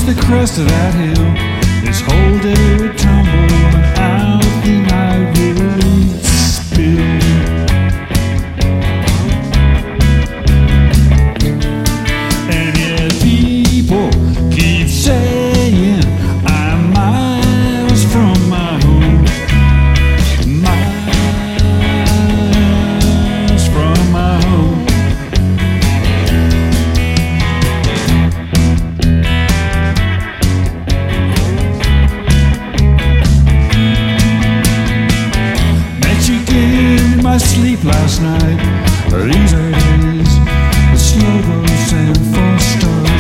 the crest of that hill, this whole day would tumble and out the night would spill. And yet people keep saying I'm miles from my home, miles from my home. My sleep last night. These are days, the snow goes and false stars.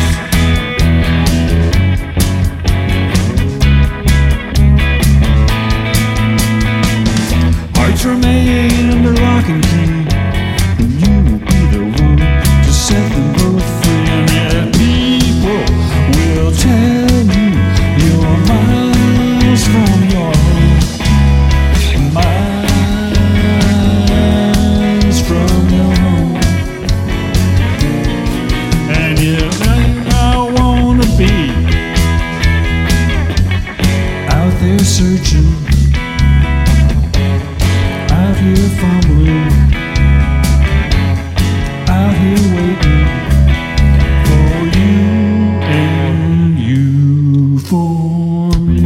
Hearts remain under lock and key, and you will be the one to set them both free. And yet people will tell you you're miles from your home. They're searching, out here fumbling, out here waiting for you and you for me.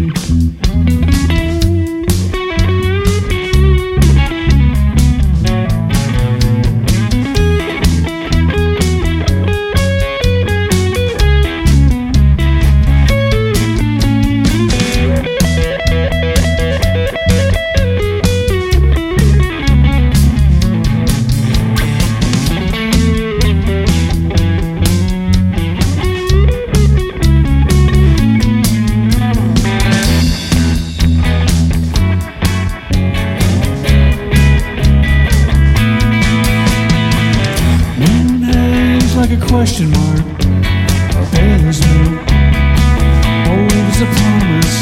Like a question mark, a bailey's note, bold as a promise.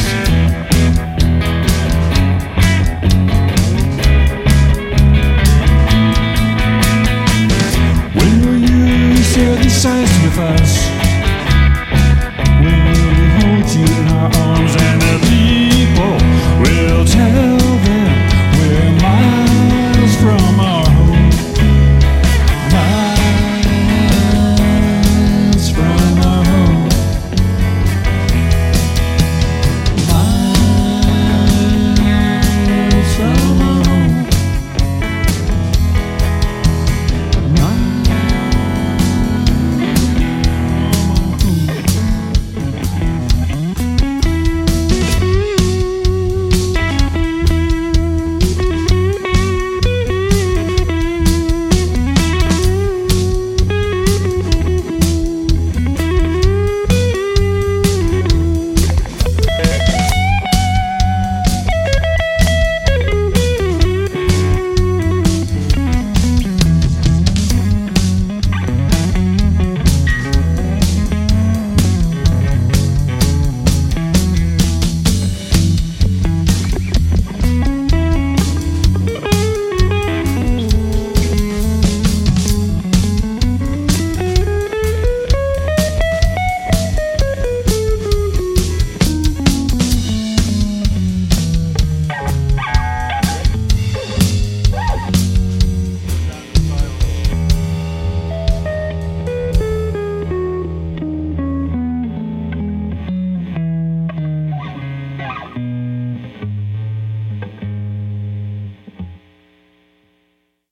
When will you share these sights with us?